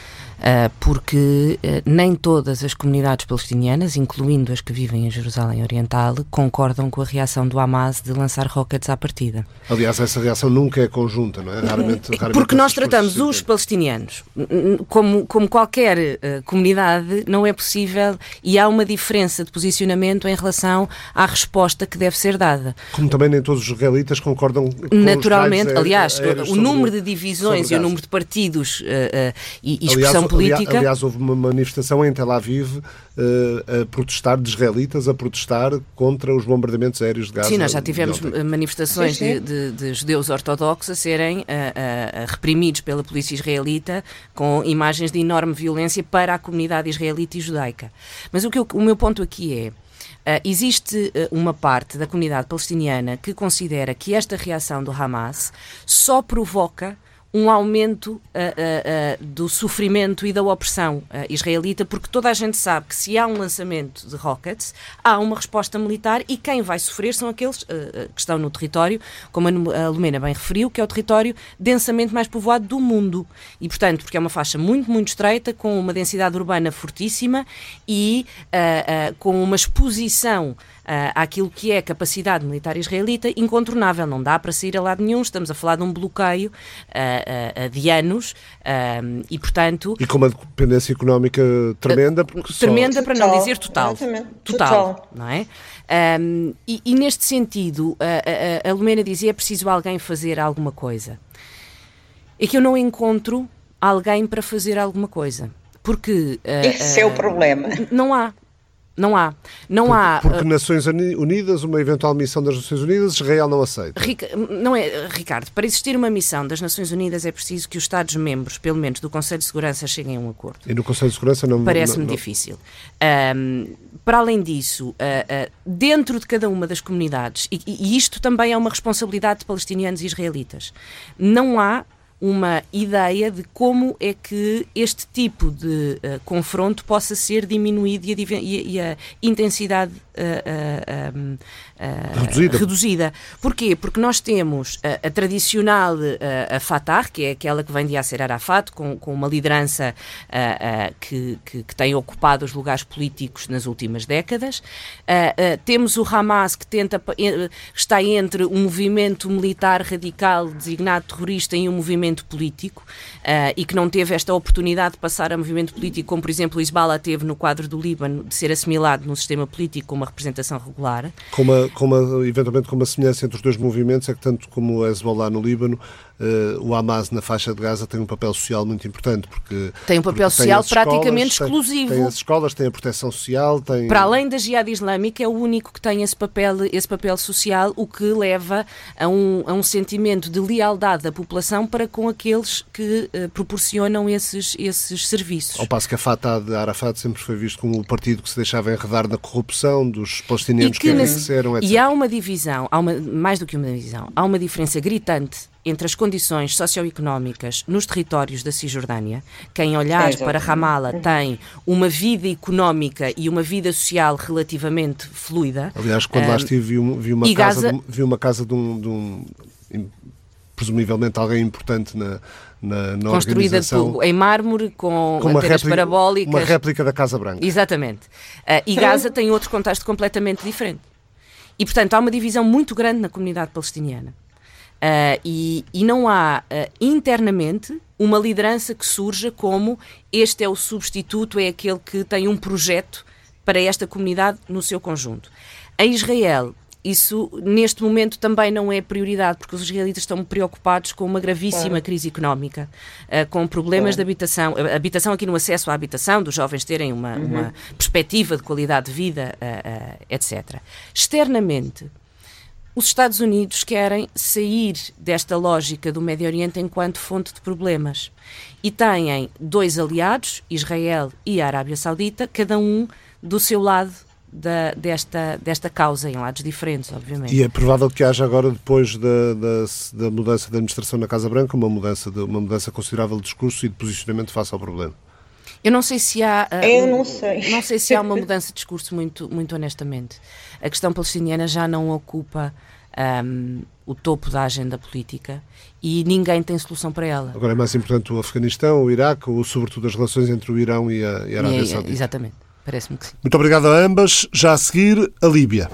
I: Porque nem todas as comunidades palestinianas, incluindo as que vivem em Jerusalém Oriental, concordam com a reação do Hamas de lançar rockets à partida.
A: Aliás, essa reação nunca é conjunta, não é? Raramente
I: porque nós tratamos os palestinianos como qualquer comunidade, não é possível, e há uma diferença de posicionamento em relação à resposta que deve ser dada.
A: Como também nem todos os israelitas concordam com
I: naturalmente, aliás, o número de divisões e o número de partidos e expressão política.
A: Aliás, houve uma manifestação em Tel Aviv a protestar, de israelitas a protestar contra os bombardamentos aéreos de Gaza.
I: Sim, nós já tivemos manifestações de judeus ortodoxos a serem reprimidos pela polícia israelita com imagens de enorme violência para a comunidade israelita e judaica. Mas o meu ponto aqui é: existe uma parte da comunidade palestiniana que considera que esta reação do Hamas só provoca um aumento do sofrimento e da opressão israelita, porque toda a gente sabe que se há um lançamento de rockets, há uma resposta militar e quem vai sofrer são aqueles que estão no território, como a Lumena bem referiu, que é o território densamente mais povoado do mundo. E, portanto, porque é uma faixa muito, muito estreita, com uma densidade urbana fortíssima e com uma exposição àquilo que é a capacidade militar israelita incontornável. Não dá para sair a lado nenhum, estamos a falar de um bloqueio de anos e, portanto...
A: E com uma dependência económica tremenda.
I: Tremenda, para não dizer total. Total, não é? E neste sentido, a Lumena dizia: é preciso alguém fazer alguma coisa. É que eu não encontro alguém para fazer alguma coisa. Porque...
H: esse é o problema.
I: Não há.
A: Porque Nações Unidas, uma eventual missão das Nações Unidas, Israel não aceita.
I: Ricardo, para existir uma missão das Nações Unidas é preciso que os Estados-membros, pelo menos do Conselho de Segurança, cheguem a um acordo.
A: E no Conselho de Segurança não...
I: Parece-me difícil. Para além disso, dentro de cada uma das comunidades, e isto também é uma responsabilidade de palestinianos e israelitas, não há uma ideia de como é que este tipo de confronto possa ser diminuído e a intensidade reduzida. Porquê? Porque nós temos a tradicional a Fatah, que é aquela que vem de Yasser Arafat, com uma liderança que tem ocupado os lugares políticos nas últimas décadas. Temos o Hamas, que está entre um movimento militar radical designado terrorista e um movimento político, e que não teve esta oportunidade de passar a movimento político, como por exemplo o Hezbollah teve no quadro do Líbano, de ser assimilado no sistema político com uma representação regular.
A: Eventualmente com uma semelhança entre os dois movimentos, é que tanto como o Hezbollah no Líbano, o Hamas na faixa de Gaza tem um papel social muito importante, porque
I: tem um papel social praticamente exclusivo.
A: Tem as escolas, tem a proteção social, tem...
I: Para além da Jihad Islâmica, é o único que tem esse papel social, o que leva a um sentimento de lealdade da população para com aqueles que proporcionam esses serviços.
A: Ao passo que a Fatah de Arafat sempre foi visto como o partido que se deixava enredar na corrupção onde os palestinianos querem crescer, etc.
I: E há uma divisão, mais do que uma divisão, há uma diferença gritante entre as condições socioeconómicas nos territórios da Cisjordânia. Quem olhar para Ramallah tem uma vida económica e uma vida social relativamente fluida.
A: Aliás, quando lá estive, vi uma casa de um presumivelmente alguém importante na
I: construída
A: organização.
I: Em mármore, com antenas parabólicas.
A: Uma réplica da Casa Branca.
I: Exatamente. E Gaza tem outro contexto completamente diferente. E, portanto, há uma divisão muito grande na comunidade palestiniana. E não há internamente uma liderança que surja como este é o substituto, é aquele que tem um projeto para esta comunidade no seu conjunto. Em Israel, isso neste momento também não é prioridade, porque os israelitas estão preocupados com uma gravíssima crise económica, com problemas de habitação aqui no acesso à habitação, dos jovens terem uma perspectiva de qualidade de vida, etc. Externamente, os Estados Unidos querem sair desta lógica do Médio Oriente enquanto fonte de problemas e têm dois aliados, Israel e a Arábia Saudita, cada um do seu lado desta causa, em lados diferentes, obviamente.
A: E é provável que haja agora, depois da mudança da administração na Casa Branca, uma mudança considerável de discurso e de posicionamento face ao problema.
I: Eu não sei se há...
H: Não
I: sei se há uma mudança de discurso, muito honestamente. A questão palestiniana já não ocupa o topo da agenda política e ninguém tem solução para ela.
A: Agora é mais importante o Afeganistão, o Iraque, ou sobretudo as relações entre o Irão e a Arábia Saudita.
I: Exatamente, parece-me que sim.
A: Muito obrigado a ambas. Já a seguir, a Líbia.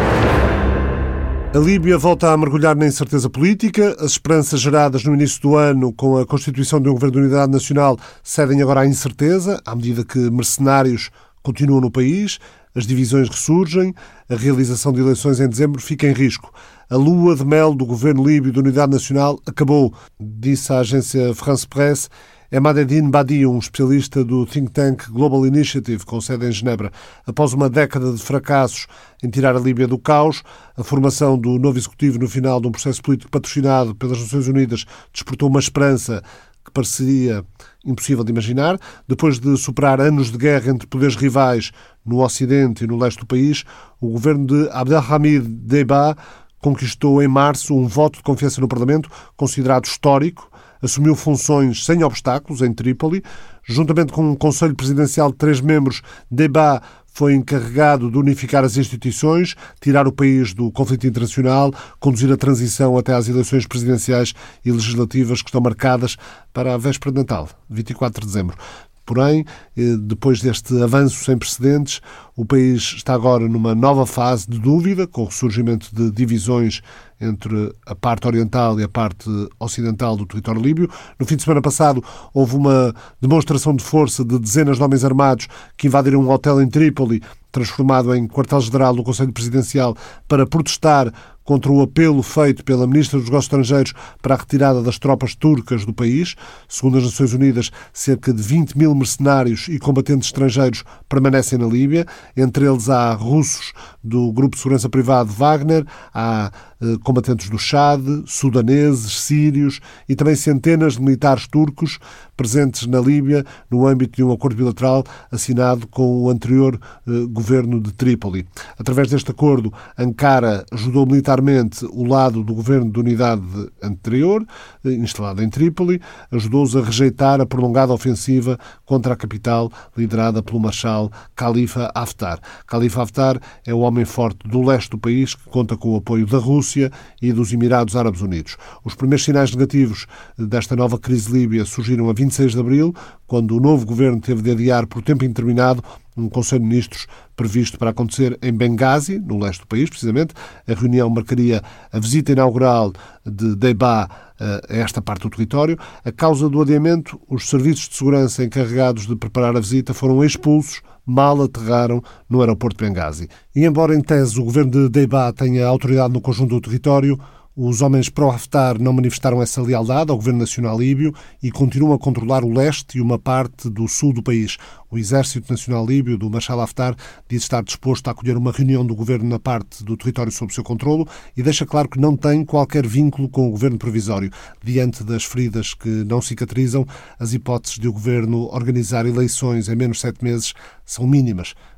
A: A Líbia volta a mergulhar na incerteza política. As esperanças geradas no início do ano com a constituição de um governo de unidade nacional cedem agora à incerteza, à medida que mercenários continuam no país, as divisões ressurgem, a realização de eleições em dezembro fica em risco. A lua de mel do governo líbio de unidade nacional acabou, disse a agência France Presse Emadedine Badi, um especialista do think tank Global Initiative, com sede em Genebra. Após uma década de fracassos em tirar a Líbia do caos, a formação do novo executivo no final de um processo político patrocinado pelas Nações Unidas despertou uma esperança que pareceria impossível de imaginar. Depois de superar anos de guerra entre poderes rivais no Ocidente e no leste do país, o governo de Abdelhamid Deiba conquistou em março um voto de confiança no Parlamento, considerado histórico, assumiu funções sem obstáculos em Trípoli. Juntamente com um Conselho Presidencial de 3 membros, Deiba foi encarregado de unificar as instituições, tirar o país do conflito internacional, conduzir a transição até às eleições presidenciais e legislativas que estão marcadas para a véspera de Natal, 24 de dezembro. Porém, depois deste avanço sem precedentes, o país está agora numa nova fase de dúvida, com o ressurgimento de divisões entre a parte oriental e a parte ocidental do território líbio. No fim de semana passado, houve uma demonstração de força de dezenas de homens armados que invadiram um hotel em Trípoli, transformado em quartel-general do Conselho Presidencial, para protestar contra o apelo feito pela Ministra dos Negócios Estrangeiros para a retirada das tropas turcas do país. Segundo as Nações Unidas, cerca de 20 mil mercenários e combatentes estrangeiros permanecem na Líbia. Entre eles há russos do Grupo de Segurança Privado Wagner, há combatentes do Chad, sudaneses, sírios e também centenas de militares turcos presentes na Líbia no âmbito de um acordo bilateral assinado com o anterior governo de Trípoli. Através deste acordo, Ankara ajudou militarmente o lado do governo de unidade anterior, instalado em Trípoli, ajudou-os a rejeitar a prolongada ofensiva contra a capital, liderada pelo marshal Khalifa Haftar. Khalifa Haftar é o homem forte do leste do país, que conta com o apoio da Rússia e dos Emirados Árabes Unidos. Os primeiros sinais negativos desta nova crise líbia surgiram a 26 de abril, quando o novo governo teve de adiar por tempo indeterminado um Conselho de Ministros previsto para acontecer em Benghazi, no leste do país, precisamente. A reunião marcaria a visita inaugural de Deiba a esta parte do território. A causa do adiamento, os serviços de segurança encarregados de preparar a visita foram expulsos, mal aterraram no aeroporto de Benghazi. E embora em tese o governo de Deiba tenha autoridade no conjunto do território, os homens pró-Haftar não manifestaram essa lealdade ao governo nacional líbio e continuam a controlar o leste e uma parte do sul do país. O Exército Nacional Líbio do marshal Haftar diz estar disposto a acolher uma reunião do governo na parte do território sob seu controlo e deixa claro que não tem qualquer vínculo com o governo provisório. Diante das feridas que não cicatrizam, as hipóteses de o governo organizar eleições em menos 7 meses são mínimas.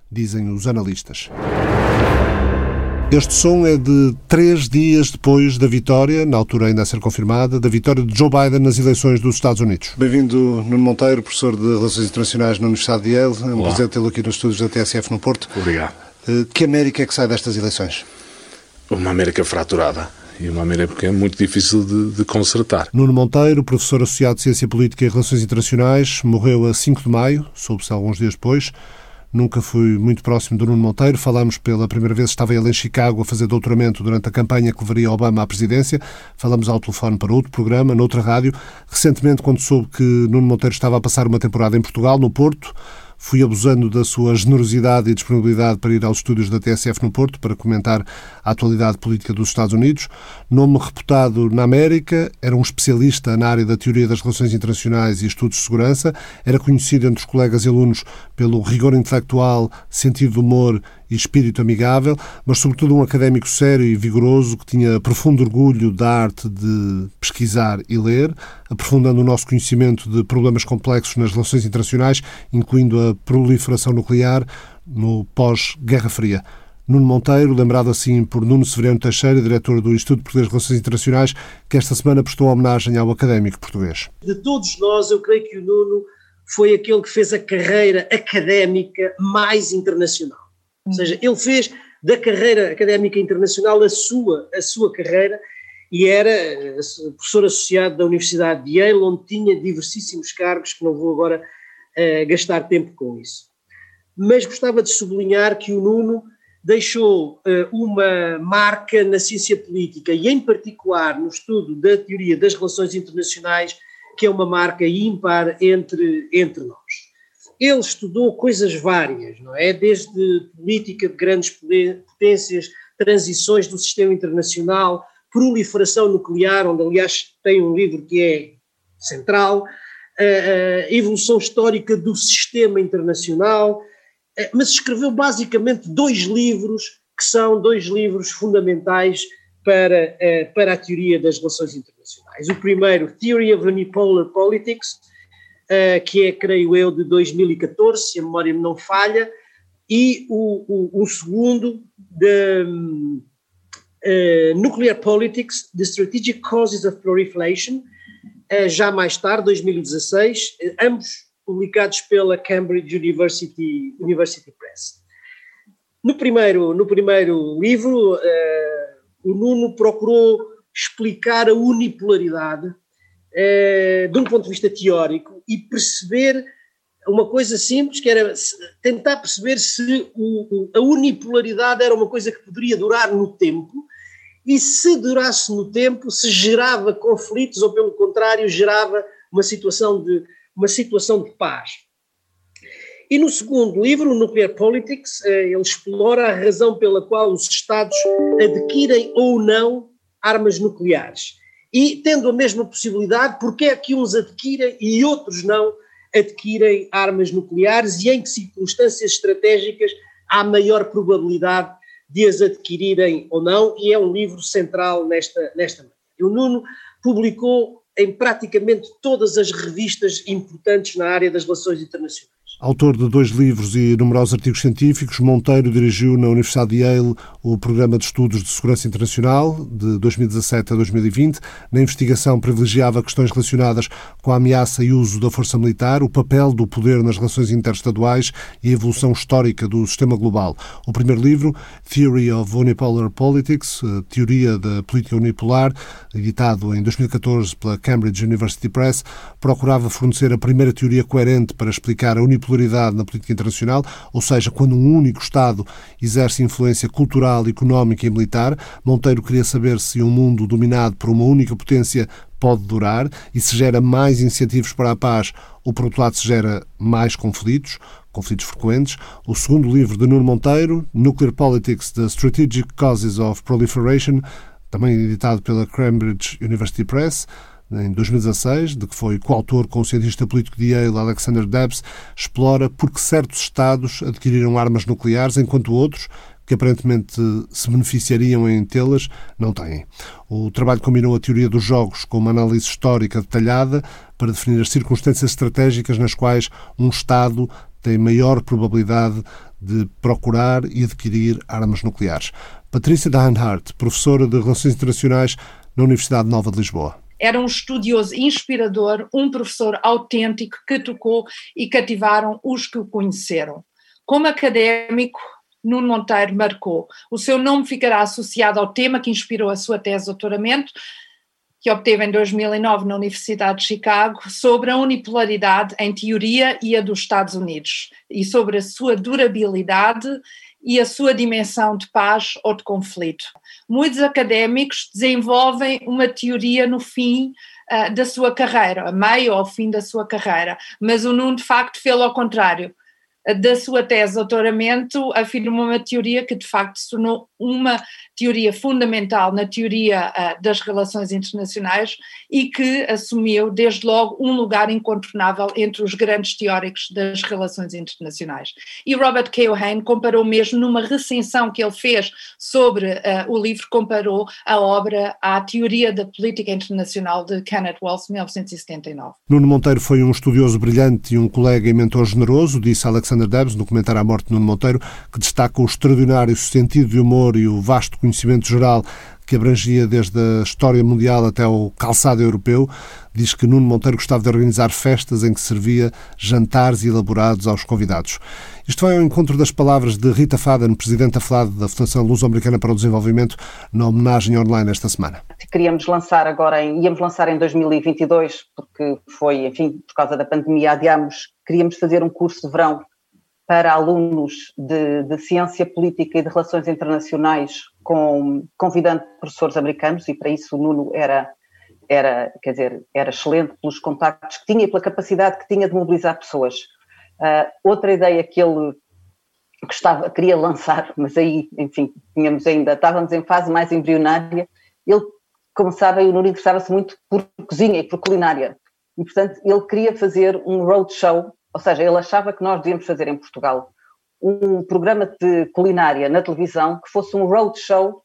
A: dizem os analistas. Este som é de 3 dias depois da vitória, na altura ainda a ser confirmada, da vitória de Joe Biden nas eleições dos Estados Unidos. Bem-vindo, Nuno Monteiro, professor de Relações Internacionais na Universidade de Yale. É um prazer tê-lo aqui nos estúdios da TSF no Porto.
J: Obrigado.
A: Que América é que sai destas eleições?
J: Uma América fraturada. E uma América que é muito difícil de consertar.
A: Nuno Monteiro, professor associado de Ciência Política e Relações Internacionais, morreu a 5 de maio, soube-se alguns dias depois. Nunca fui muito próximo do Nuno Monteiro. Falámos pela primeira vez, estava ele em Chicago a fazer doutoramento durante a campanha que levaria Obama à presidência. Falámos ao telefone para outro programa, noutra rádio. Recentemente, quando soube que Nuno Monteiro estava a passar uma temporada em Portugal, no Porto, fui abusando da sua generosidade e disponibilidade para ir aos estúdios da TSF no Porto para comentar a atualidade política dos Estados Unidos. Nome reputado na América, era um especialista na área da teoria das relações internacionais e estudos de segurança, era conhecido entre os colegas e alunos pelo rigor intelectual, sentido de humor e espírito amigável, mas sobretudo um académico sério e vigoroso que tinha profundo orgulho da arte de pesquisar e ler, aprofundando o nosso conhecimento de problemas complexos nas relações internacionais, incluindo a proliferação nuclear no pós-Guerra Fria. Nuno Monteiro, lembrado assim por Nuno Severiano Teixeira, diretor do Instituto Português de Relações Internacionais, que esta semana prestou homenagem ao académico português.
K: De todos nós, eu creio que o Nuno foi aquele que fez a carreira académica mais internacional. Ou seja, ele fez da carreira académica internacional a sua carreira e era professor associado da Universidade de Yale, onde tinha diversíssimos cargos, que não vou agora gastar tempo com isso. Mas gostava de sublinhar que o Nuno deixou uma marca na ciência política e, em particular, no estudo da teoria das relações internacionais, que é uma marca ímpar entre nós. Ele estudou coisas várias, não é? Desde política de grandes potências, transições do sistema internacional, proliferação nuclear, onde aliás tem um livro que é central, a evolução histórica do sistema internacional, mas escreveu basicamente 2 livros que são 2 livros fundamentais para a teoria das relações internacionais. O primeiro, Theory of Unipolar Politics, que é, creio eu, de 2014, se a memória me não falha, e o segundo, de Nuclear Politics, The Strategic Causes of Proliferation, já mais tarde, 2016, ambos publicados pela Cambridge University Press. No primeiro livro, o Nuno procurou explicar a unipolaridade de um ponto de vista teórico e perceber uma coisa simples, que era tentar perceber se a unipolaridade era uma coisa que poderia durar no tempo e, se durasse no tempo, se gerava conflitos ou, pelo contrário, gerava uma situação de paz. E no segundo livro, o Nuclear Politics, ele explora a razão pela qual os Estados adquirem ou não armas nucleares. E, tendo a mesma possibilidade, porque é que uns adquirem e outros não adquirem armas nucleares e em que circunstâncias estratégicas há maior probabilidade de as adquirirem ou não, e é um livro central nesta matéria. O Nuno publicou em praticamente todas as revistas importantes na área das relações internacionais.
A: Autor de 2 livros e numerosos artigos científicos, Monteiro dirigiu na Universidade de Yale o Programa de Estudos de Segurança Internacional de 2017 a 2020. Na investigação privilegiava questões relacionadas com a ameaça e uso da força militar, o papel do poder nas relações interestaduais e a evolução histórica do sistema global. O primeiro livro, Theory of Unipolar Politics, Teoria da Política Unipolar, editado em 2014 pela Cambridge University Press, procurava fornecer a primeira teoria coerente para explicar a unipolaridade na política internacional, ou seja, quando um único Estado exerce influência cultural, económica e militar. Monteiro queria saber se um mundo dominado por uma única potência pode durar e se gera mais incentivos para a paz ou, por outro lado, se gera mais conflitos frequentes. O segundo livro de Nuno Monteiro, Nuclear Politics, The Strategic Causes of Proliferation, também editado pela Cambridge University Press, em 2016, de que foi coautor com o cientista político de Yale, Alexander Debs, explora por que certos Estados adquiriram armas nucleares, enquanto outros, que aparentemente se beneficiariam em tê-las, não têm. O trabalho combinou a teoria dos jogos com uma análise histórica detalhada para definir as circunstâncias estratégicas nas quais um Estado têm maior probabilidade de procurar e adquirir armas nucleares. Patrícia Dahnhart, professora de Relações Internacionais na Universidade Nova de Lisboa.
L: Era um estudioso inspirador, um professor autêntico que tocou e cativaram os que o conheceram. Como académico, Nuno Monteiro marcou. O seu nome ficará associado ao tema que inspirou a sua tese de doutoramento, que obteve em 2009 na Universidade de Chicago, sobre a unipolaridade em teoria e a dos Estados Unidos, e sobre a sua durabilidade e a sua dimensão de paz ou de conflito. Muitos académicos desenvolvem uma teoria no fim da sua carreira, a meio ou ao fim da sua carreira, mas o Nuno de facto fez ao contrário. Da sua tese de doutoramento afirma uma teoria que de facto se tornou uma teoria fundamental na teoria das relações internacionais e que assumiu desde logo um lugar incontornável entre os grandes teóricos das relações internacionais. E Robert K. O'Hain comparou mesmo numa recensão que ele fez sobre o livro, comparou a obra à teoria da política internacional de Kenneth Waltz, 1979.
A: Nuno Monteiro foi um estudioso brilhante e um colega e mentor generoso, disse Alexander Debs, no comentário à morte de Nuno Monteiro, que destaca o extraordinário sentido de humor e o vasto conhecimento geral que abrangia desde a história mundial até o calçado europeu. Diz que Nuno Monteiro gostava de organizar festas em que servia jantares elaborados aos convidados. Isto vai ao encontro das palavras de Rita Faden, presidente da FLAD, da Fundação Luso-Americana para o Desenvolvimento, na homenagem online esta semana.
M: Queríamos lançar íamos lançar em 2022, porque foi, enfim, por causa da pandemia adiámos, queríamos fazer um curso de verão para alunos de Ciência Política e de Relações Internacionais, convidando professores americanos, e para isso o Nuno era excelente pelos contactos que tinha e pela capacidade que tinha de mobilizar pessoas. Outra ideia que ele queria lançar, mas aí, enfim, estávamos em fase mais embrionária. Ele, como sabem, o Nuno interessava-se muito por cozinha e por culinária, e portanto ele queria fazer um roadshow. Ou seja, ele achava que nós devíamos fazer em Portugal um programa de culinária na televisão que fosse um roadshow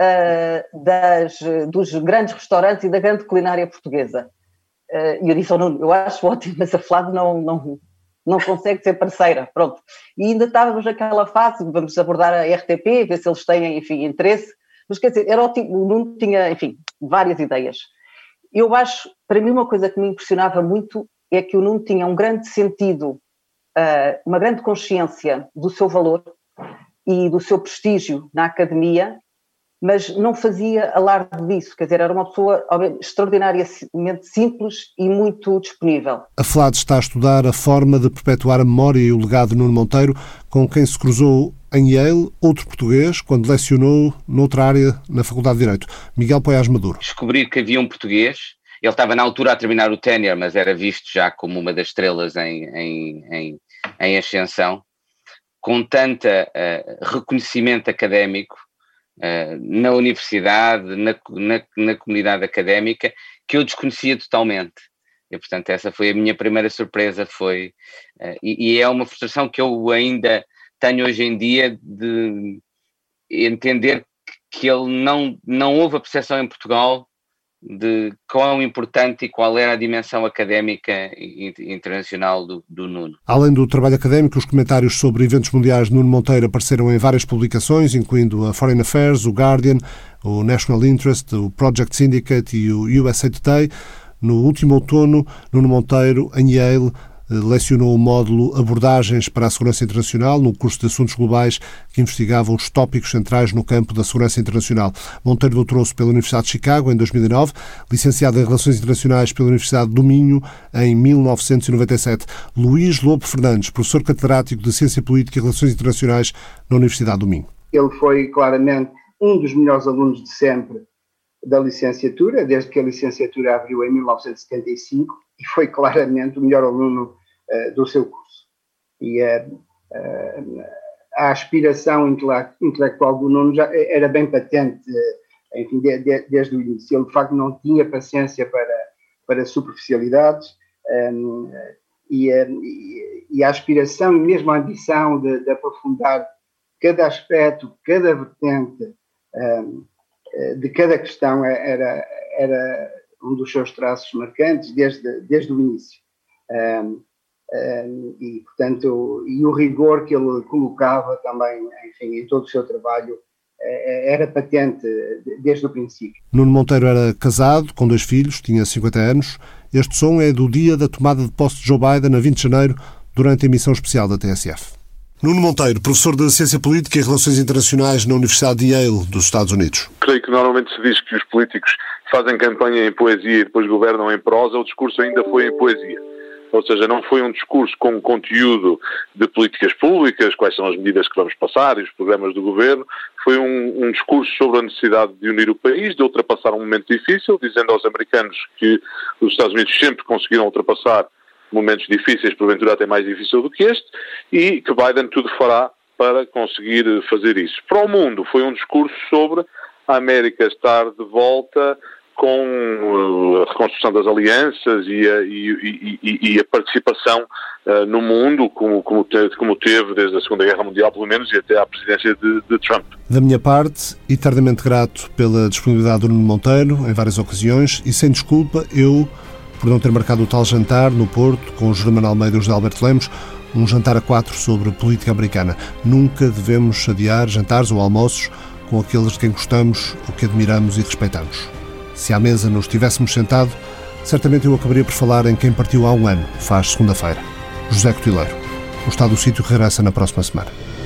M: dos grandes restaurantes e da grande culinária portuguesa. E eu disse ao Nuno, eu acho ótimo, mas a FLAD não consegue ser parceira, pronto. E ainda estávamos naquela fase, vamos abordar a RTP, ver se eles têm, enfim, interesse, mas quer dizer, o Nuno tinha, enfim, várias ideias. Eu acho, para mim, uma coisa que me impressionava muito é que o Nuno tinha um grande sentido, uma grande consciência do seu valor e do seu prestígio na academia, mas não fazia alarde disso, quer dizer, era uma pessoa extraordinariamente simples e muito disponível.
A: A FLAD está a estudar a forma de perpetuar a memória e o legado de Nuno Monteiro, com quem se cruzou em Yale, outro português, quando lecionou noutra área na Faculdade de Direito, Miguel Poiás Maduro.
N: Descobrir que havia um português. Ele estava na altura a terminar o tenure, mas era visto já como uma das estrelas em ascensão, com tanta reconhecimento académico na universidade, na comunidade académica, que eu desconhecia totalmente. E, portanto, essa foi a minha primeira surpresa, e é uma frustração que eu ainda tenho hoje em dia de entender que ele não houve a percepção em Portugal de quão importante e qual era a dimensão académica internacional do Nuno.
A: Além do trabalho académico, os comentários sobre eventos mundiais de Nuno Monteiro apareceram em várias publicações, incluindo a Foreign Affairs, o Guardian, o National Interest, o Project Syndicate e o USA Today. No último outono, Nuno Monteiro, em Yale, lecionou o módulo Abordagens para a Segurança Internacional no curso de Assuntos Globais que investigava os tópicos centrais no campo da segurança internacional. Monteiro doutorou-se pela Universidade de Chicago em 2009, licenciado em Relações Internacionais pela Universidade do Minho em 1997. Luís Lobo Fernandes, professor catedrático de Ciência Política e Relações Internacionais na Universidade do Minho.
O: Ele foi claramente um dos melhores alunos de sempre da licenciatura, desde que a licenciatura abriu em 1975, e foi claramente o melhor aluno do seu curso. E a aspiração intelectual do Nuno já era bem patente, enfim, desde o início. Ele, de facto, não tinha paciência para superficialidades, e a aspiração e mesmo a ambição de aprofundar cada aspecto, cada vertente de cada questão era um dos seus traços marcantes desde o início. e, portanto, e o rigor que ele colocava também, enfim, em todo o seu trabalho era patente desde o princípio.
A: Nuno Monteiro era casado, com 2 filhos, tinha 50 anos. Este som é do dia da tomada de posse de Joe Biden, a 20 de janeiro, durante a emissão especial da TSF. Nuno Monteiro, professor de Ciência Política e Relações Internacionais na Universidade de Yale, dos Estados Unidos.
G: Creio que normalmente se diz que os políticos fazem campanha em poesia e depois governam em prosa. O discurso ainda foi em poesia. Ou seja, não foi um discurso com conteúdo de políticas públicas, quais são as medidas que vamos passar e os programas do governo. Foi um discurso sobre a necessidade de unir o país, de ultrapassar um momento difícil, dizendo aos americanos que os Estados Unidos sempre conseguiram ultrapassar momentos difíceis, porventura até mais difícil do que este, e que Biden tudo fará para conseguir fazer isso. Para o mundo, foi um discurso sobre a América estar de volta com a reconstrução das alianças e a participação no mundo, como teve desde a Segunda Guerra Mundial, pelo menos, e até à presidência de Trump.
A: Da minha parte, eternamente grato pela disponibilidade do Nuno Monteiro, em várias ocasiões, e sem desculpa, eu, por não ter marcado o tal jantar no Porto, com o José Manuel Almeida e o José Alberto Lemos, um jantar a 4 sobre política americana. Nunca devemos adiar jantares ou almoços com aqueles de quem gostamos, ou que admiramos e respeitamos. Se à mesa nos tivéssemos sentado, certamente eu acabaria por falar em quem partiu há um ano, faz segunda-feira. José Cotileiro. O Estado do Sítio regressa na próxima semana.